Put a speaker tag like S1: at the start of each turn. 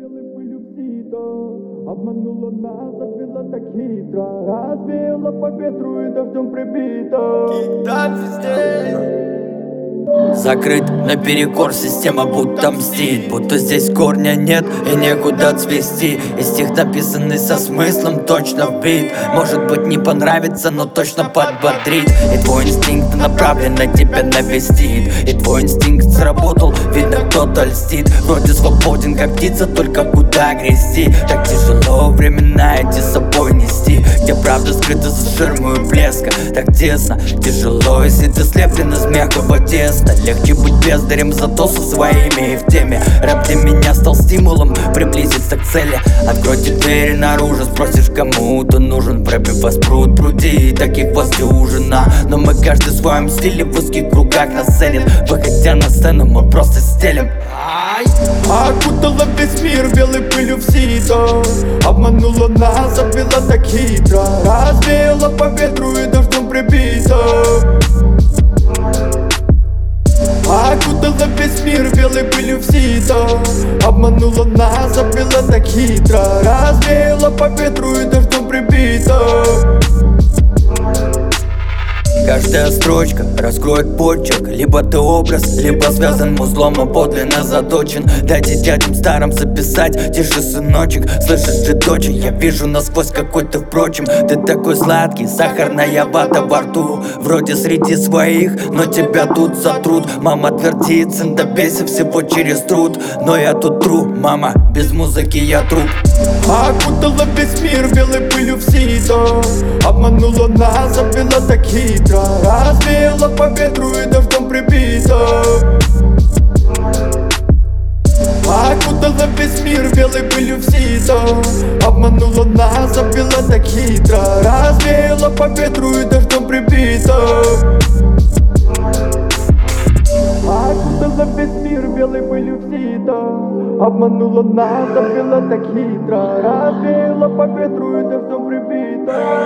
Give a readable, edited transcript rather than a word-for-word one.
S1: белой пылью сито. Обманула нас, обвела так хитро. Развеяла по ветру и дождем прибита.
S2: Закрыт наперекор, система будто мстит. Будто здесь корня нет и некуда цвести. И стих, написанный со смыслом, точно вбит. Может быть не понравится, но точно подбодрит. И твой инстинкт направлен на тебя навестит. И твой инстинкт сработал, видно кто-то льстит. Вроде свободен, как птица, только куда грести. Так тяжело времена эти с собой нести. Где правда скрыта за ширмой блеска. Так тесно, тяжело, если ты слеплен из мягкого теста. Легче быть бездарем, зато со своими и в теме. Рэп для меня стал стимулом приблизиться к цели. Откройте двери наружу, спросишь, кому ты нужен. В рэпе вас пруд пруди, таких вас дюжина. Но мы каждый в своем стиле в узких кругах нас ценит. Выходя на сцену, мы просто стелим.
S1: Окутала весь мир белой пылью в сито. Обманула нас, обвела так хитро. Развеяла по ветру и дождем прибита. Окутала весь мир белой пылью в сито. Обманула нас, обвела так хитро. Развеяла по ветру и дождем прибита.
S2: Каждая строчка раскроет почерк. Либо ты образ, либо связан узлом, а подлинно заточен. Дайте дядям старым записать. Тише, сыночек, слышишь ты, дочь? Я вижу насквозь, какой ты впрочем. Ты такой сладкий, сахарная вата во рту. Вроде среди своих, но тебя тут сотрут. Мама твердит, сын, добейся всего через труд. Но я тут тру, мама, без музыки я труп.
S1: Окутала весь мир белой пылью в сито. Обманула нас, обвела так хитро. Развеяла по ветру и дождем прибита. Окутала весь мир белой пылью в сито. Обманула нас, обвела так хитро. Развеяла по ветру и дождем прибита. Окутала весь мир белой пылью в сито. Обманула нас, обвела так хитро. Развеяла по ветру и дождем прибита.